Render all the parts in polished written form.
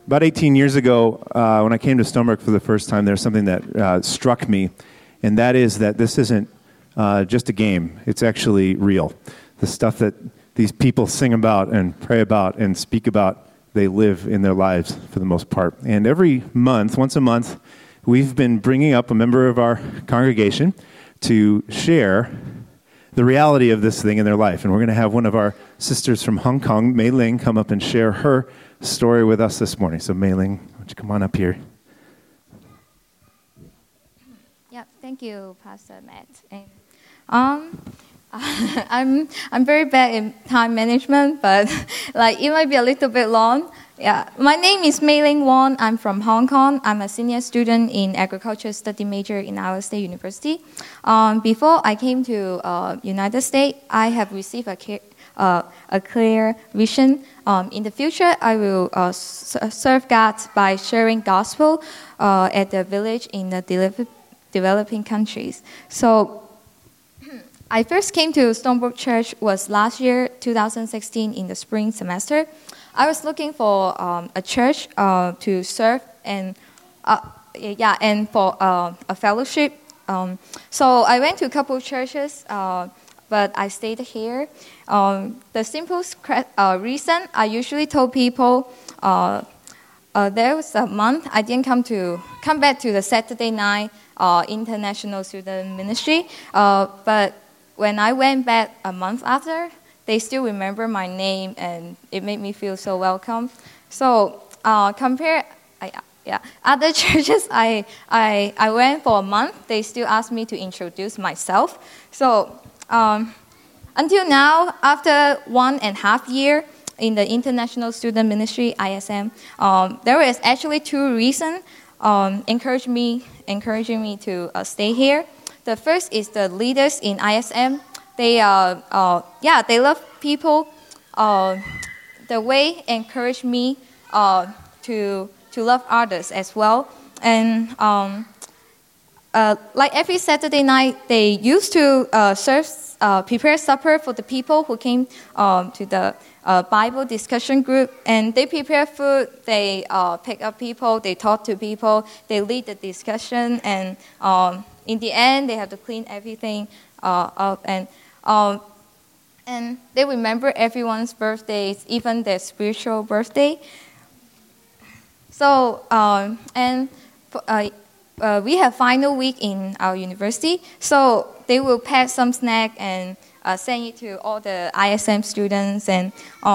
About 18 years ago, when I came to Stonebrook for the first time, there's something that struck me, and that is that this isn't just a game. It's actually real. The stuff that these people sing about and pray about and speak about, they live in their lives for the most part. And every month, once a month, we've been bringing up a member of our congregation to share the reality of this thing in their life. And we're going to have one of our sisters from Hong Kong, Mei Ling, come up and share her story with us this morning. So Mei Ling, why don't you come on up here? Yeah, thank you, Pastor Matt. And, I'm very bad in time management, but it might be a little bit long. Yeah, my name is Mei Ling Wong. I'm from Hong Kong. I'm a senior student in agriculture study major in Iowa State University. Before I came to United States, I have received a clear vision. In the future, I will serve God by sharing gospel at the village in the developing countries. So I first came to Stonebrook Church was last year, 2016, in the spring semester. I was looking for a church to serve and for a fellowship. So I went to a couple of churches, but I stayed here. The simplest reason I usually told people there was a month I didn't come back to the Saturday night international student ministry, but when I went back a month after, they still remember my name, and it made me feel so welcome. So other churches I went for a month, they still asked me to introduce myself. So until now, after 1.5 years in the International Student Ministry, ISM, there is actually 2 reasons encouraging me to stay here. The first is the leaders in ISM. They love people. The way encouraged me to love others as well. And like every Saturday night, they used to prepare supper for the people who came to the Bible discussion group, and they prepare food. They pick up people. They talk to people. They lead the discussion, and in the end, they have to clean everything up, and they remember everyone's birthdays, even their spiritual birthday. So, we have final week in our university, so they will pack some snack and send it to all the ISM students, and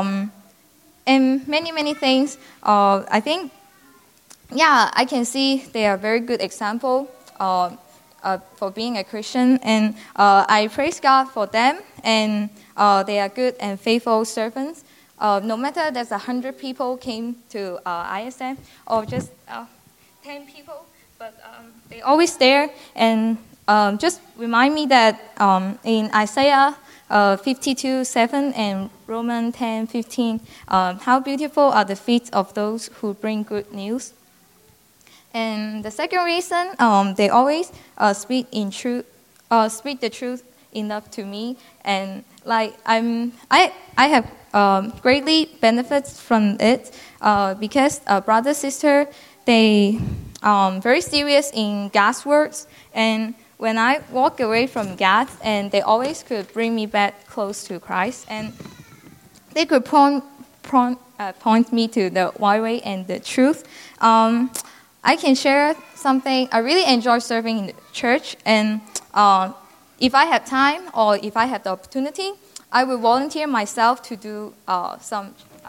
many things. I think, I can see they are a very good example for being a Christian, and I praise God for them, and they are good and faithful servants. No matter there's 100 people came to ISM or just 10 people, but they always there, and just remind me that in Isaiah 52:7 and Romans 10:15, how beautiful are the feet of those who bring good news. And the second reason, they always speak the truth enough to me, and I have greatly benefits from it because brother sister, they very serious in God's words, and when I walk away from God, and they always could bring me back close to Christ, and they could point me to the right way and the truth. I can share something. I really enjoy serving in the church, and if I have time or if I have the opportunity, I will volunteer myself to do some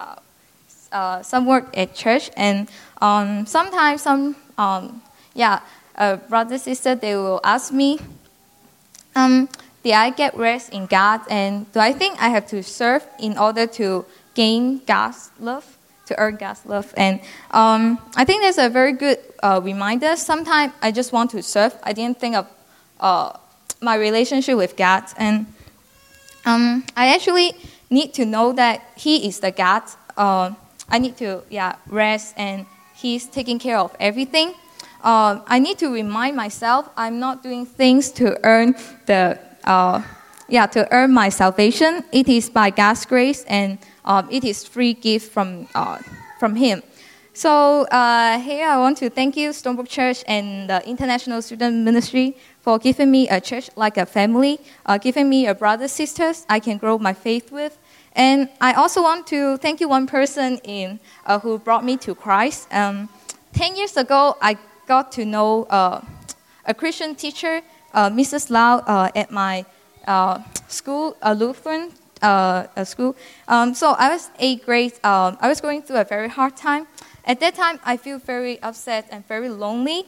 work at church. And sometimes brother, sister, they will ask me, did I get rest in God? And do I think I have to serve in order to gain God's love? To earn God's love. And I think that's a very good reminder. Sometimes I just want to serve. I didn't think of my relationship with God. And I actually need to know that He is the God. I need to rest, and He's taking care of everything. I need to remind myself I'm not doing things to earn to earn my salvation. It is by God's grace, and it is free gift from Him. So here I want to thank you, Stonebrook Church and the International Student Ministry, for giving me a church like a family, giving me a brother, sisters I can grow my faith with. And I also want to thank you one person who brought me to Christ. 10 years ago, I got to know a Christian teacher, Mrs. Lau, at my school, a Lutheran school. So I was I was going through a very hard time. At that time, I feel very upset and very lonely.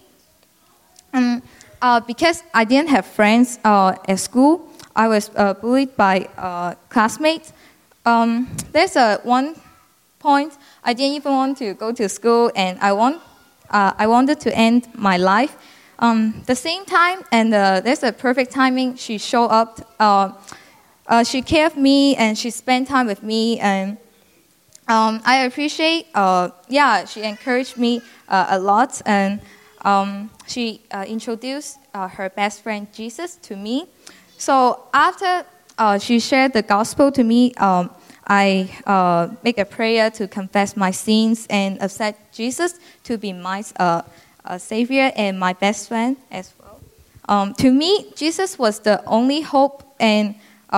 Because I didn't have friends at school, I was bullied by classmates. There's one point I didn't even want to go to school, and I wanted to end my life. The same time, and there's a perfect timing. She showed up. She cared for me, and she spent time with me, and I appreciate. She encouraged me a lot, and she introduced her best friend Jesus to me. So after she shared the gospel to me, I make a prayer to confess my sins and accept Jesus to be my Savior and my best friend as well. To me, Jesus was the only hope, and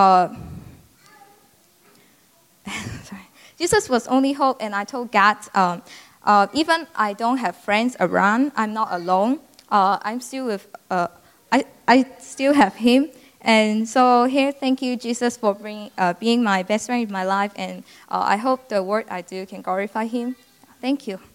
Jesus was only hope, and I told God, even I don't have friends around, I'm not alone. I'm still with, I still have Him. And so here, thank you, Jesus, for being my best friend in my life, and I hope the work I do can glorify Him. Thank you.